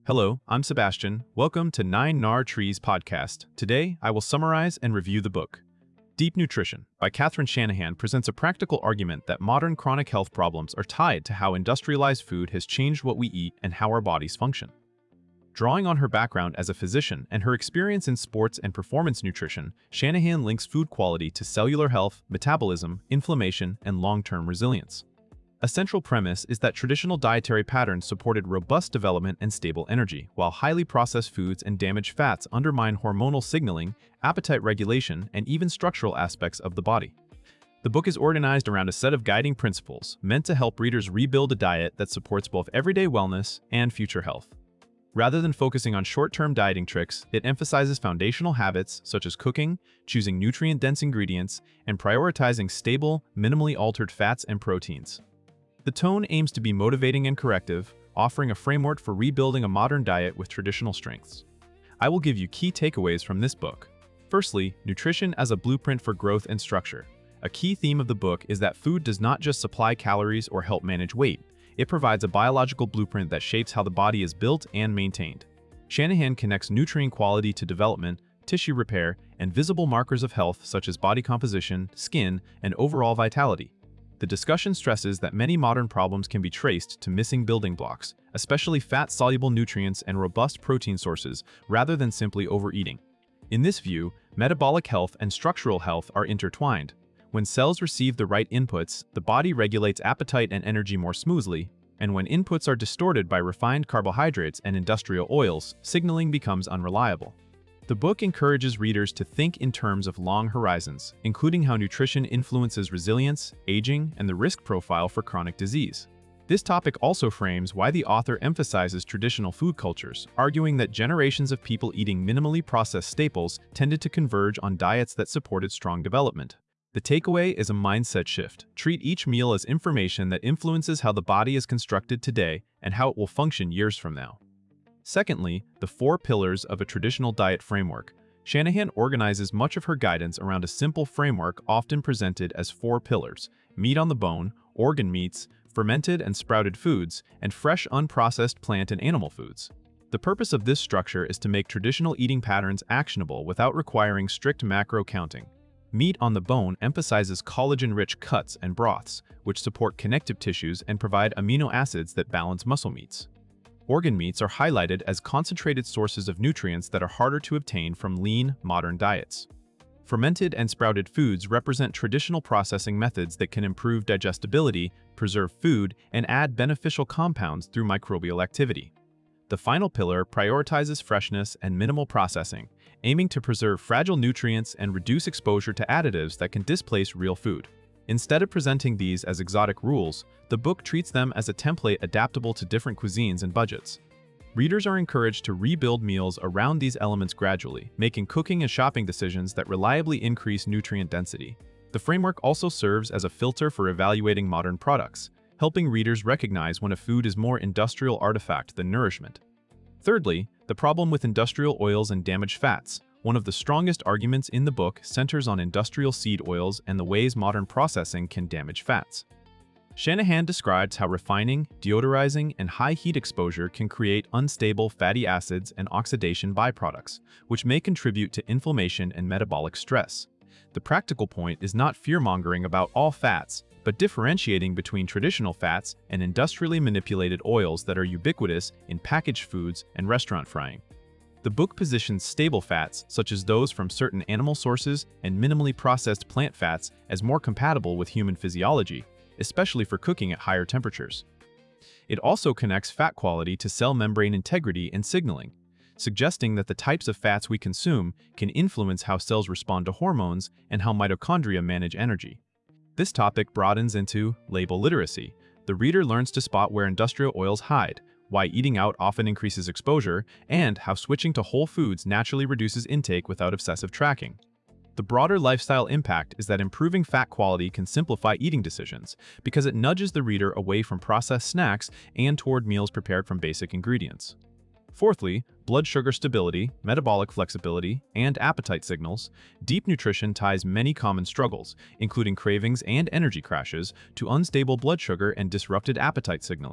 Hello, I'm Sebastian. Welcome to 9 Gnar Trees podcast. Today, I will summarize and review the book. Deep Nutrition by Catherine Shanahan presents a practical argument that modern chronic health problems are tied to how industrialized food has changed what we eat and how our bodies function. Drawing on her background as a physician and her experience in sports and performance nutrition, Shanahan links food quality to cellular health, metabolism, inflammation, and long-term resilience. A central premise is that traditional dietary patterns supported robust development and stable energy, while highly processed foods and damaged fats undermine hormonal signaling, appetite regulation, and even structural aspects of the body. The book is organized around a set of guiding principles meant to help readers rebuild a diet that supports both everyday wellness and future health. Rather than focusing on short-term dieting tricks, it emphasizes foundational habits such as cooking, choosing nutrient-dense ingredients, and prioritizing stable, minimally altered fats and proteins. The tone aims to be motivating and corrective, offering a framework for rebuilding a modern diet with traditional strengths. I will give you key takeaways from this book. Firstly, nutrition as a blueprint for growth and structure. A key theme of the book is that food does not just supply calories or help manage weight. It provides a biological blueprint that shapes how the body is built and maintained. Shanahan connects nutrient quality to development, tissue repair, and visible markers of health such as body composition, skin, and overall vitality. The discussion stresses that many modern problems can be traced to missing building blocks, especially fat-soluble nutrients and robust protein sources, rather than simply overeating. In this view, metabolic health and structural health are intertwined. When cells receive the right inputs, the body regulates appetite and energy more smoothly, and when inputs are distorted by refined carbohydrates and industrial oils, signaling becomes unreliable. The book encourages readers to think in terms of long horizons, including how nutrition influences resilience, aging, and the risk profile for chronic disease. This topic also frames why the author emphasizes traditional food cultures, arguing that generations of people eating minimally processed staples tended to converge on diets that supported strong development. The takeaway is a mindset shift. Treat each meal as information that influences how the body is constructed today and how it will function years from now. Secondly, the 4 pillars of a traditional diet framework. Shanahan organizes much of her guidance around a simple framework often presented as 4 pillars: meat on the bone, organ meats, fermented and sprouted foods, and fresh unprocessed plant and animal foods. The purpose of this structure is to make traditional eating patterns actionable without requiring strict macro counting. Meat on the bone emphasizes collagen-rich cuts and broths, which support connective tissues and provide amino acids that balance muscle meats. Organ meats are highlighted as concentrated sources of nutrients that are harder to obtain from lean, modern diets. Fermented and sprouted foods represent traditional processing methods that can improve digestibility, preserve food, and add beneficial compounds through microbial activity. The final pillar prioritizes freshness and minimal processing, aiming to preserve fragile nutrients and reduce exposure to additives that can displace real food. Instead of presenting these as exotic rules, the book treats them as a template adaptable to different cuisines and budgets. Readers are encouraged to rebuild meals around these elements gradually, making cooking and shopping decisions that reliably increase nutrient density. The framework also serves as a filter for evaluating modern products, helping readers recognize when a food is more industrial artifact than nourishment. Thirdly, the problem with industrial oils and damaged fats. One of the strongest arguments in the book centers on industrial seed oils and the ways modern processing can damage fats. Shanahan describes how refining, deodorizing, and high heat exposure can create unstable fatty acids and oxidation byproducts, which may contribute to inflammation and metabolic stress. The practical point is not fear-mongering about all fats, but differentiating between traditional fats and industrially manipulated oils that are ubiquitous in packaged foods and restaurant frying. The book positions stable fats, such as those from certain animal sources, and minimally processed plant fats as more compatible with human physiology, especially for cooking at higher temperatures. It also connects fat quality to cell membrane integrity and signaling, suggesting that the types of fats we consume can influence how cells respond to hormones and how mitochondria manage energy. This topic broadens into label literacy. The reader learns to spot where industrial oils hide, why eating out often increases exposure, and how switching to whole foods naturally reduces intake without obsessive tracking. The broader lifestyle impact is that improving fat quality can simplify eating decisions because it nudges the reader away from processed snacks and toward meals prepared from basic ingredients. Fourthly, blood sugar stability, metabolic flexibility, and appetite signals. Deep Nutrition ties many common struggles, including cravings and energy crashes, to unstable blood sugar and disrupted appetite signaling.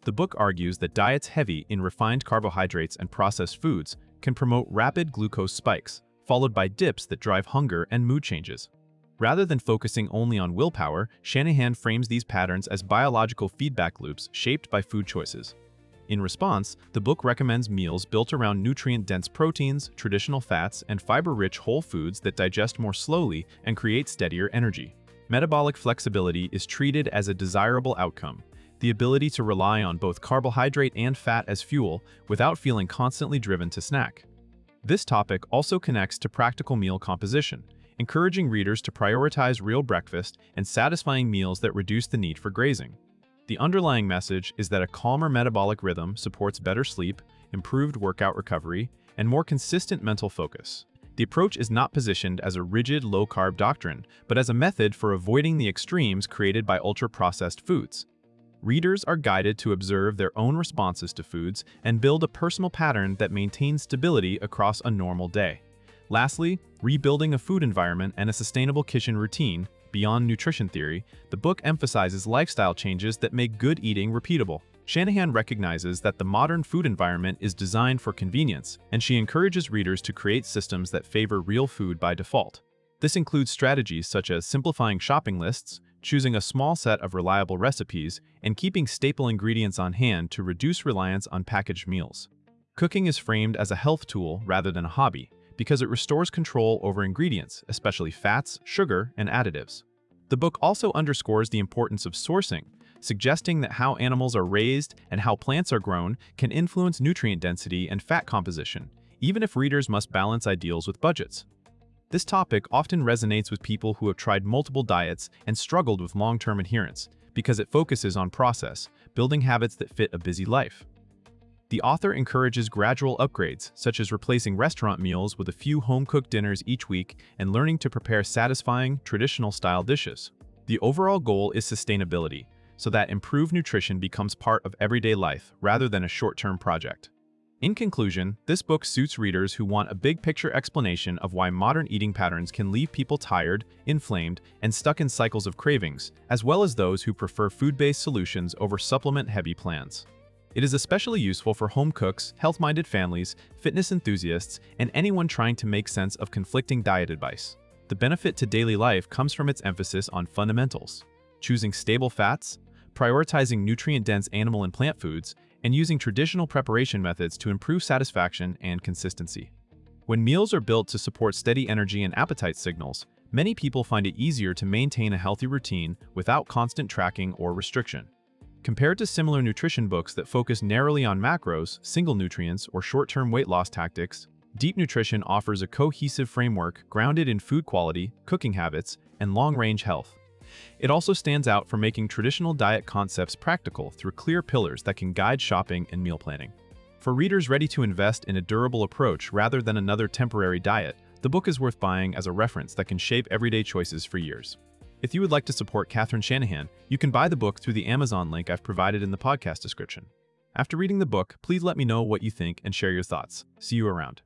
The book argues that diets heavy in refined carbohydrates and processed foods can promote rapid glucose spikes, followed by dips that drive hunger and mood changes. Rather than focusing only on willpower, Shanahan frames these patterns as biological feedback loops shaped by food choices. In response, the book recommends meals built around nutrient-dense proteins, traditional fats, and fiber-rich whole foods that digest more slowly and create steadier energy. Metabolic flexibility is treated as a desirable outcome, the ability to rely on both carbohydrate and fat as fuel without feeling constantly driven to snack. This topic also connects to practical meal composition, encouraging readers to prioritize real breakfast and satisfying meals that reduce the need for grazing. The underlying message is that a calmer metabolic rhythm supports better sleep, improved workout recovery, and more consistent mental focus. The approach is not positioned as a rigid, low-carb doctrine, but as a method for avoiding the extremes created by ultra-processed foods. Readers are guided to observe their own responses to foods and build a personal pattern that maintains stability across a normal day. Lastly, rebuilding a food environment and a sustainable kitchen routine. Beyond nutrition theory, the book emphasizes lifestyle changes that make good eating repeatable. Shanahan recognizes that the modern food environment is designed for convenience, and she encourages readers to create systems that favor real food by default. This includes strategies such as simplifying shopping lists, choosing a small set of reliable recipes, and keeping staple ingredients on hand to reduce reliance on packaged meals. Cooking is framed as a health tool rather than a hobby, because it restores control over ingredients, especially fats, sugar, and additives. The book also underscores the importance of sourcing, suggesting that how animals are raised and how plants are grown can influence nutrient density and fat composition, even if readers must balance ideals with budgets. This topic often resonates with people who have tried multiple diets and struggled with long-term adherence, because it focuses on process, building habits that fit a busy life. The author encourages gradual upgrades, such as replacing restaurant meals with a few home-cooked dinners each week and learning to prepare satisfying, traditional-style dishes. The overall goal is sustainability, so that improved nutrition becomes part of everyday life rather than a short-term project. In conclusion, this book suits readers who want a big-picture explanation of why modern eating patterns can leave people tired, inflamed, and stuck in cycles of cravings, as well as those who prefer food-based solutions over supplement-heavy plans. It is especially useful for home cooks, health-minded families, fitness enthusiasts, and anyone trying to make sense of conflicting diet advice. The benefit to daily life comes from its emphasis on fundamentals: choosing stable fats, prioritizing nutrient-dense animal and plant foods, and using traditional preparation methods to improve satisfaction and consistency. When meals are built to support steady energy and appetite signals, many people find it easier to maintain a healthy routine without constant tracking or restriction. Compared to similar nutrition books that focus narrowly on macros, single nutrients, or short-term weight loss tactics, Deep Nutrition offers a cohesive framework grounded in food quality, cooking habits, and long-range health. It also stands out for making traditional diet concepts practical through clear pillars that can guide shopping and meal planning. For readers ready to invest in a durable approach rather than another temporary diet, the book is worth buying as a reference that can shape everyday choices for years. If you would like to support Catherine Shanahan, you can buy the book through the Amazon link I've provided in the podcast description. After reading the book, please let me know what you think and share your thoughts. See you around.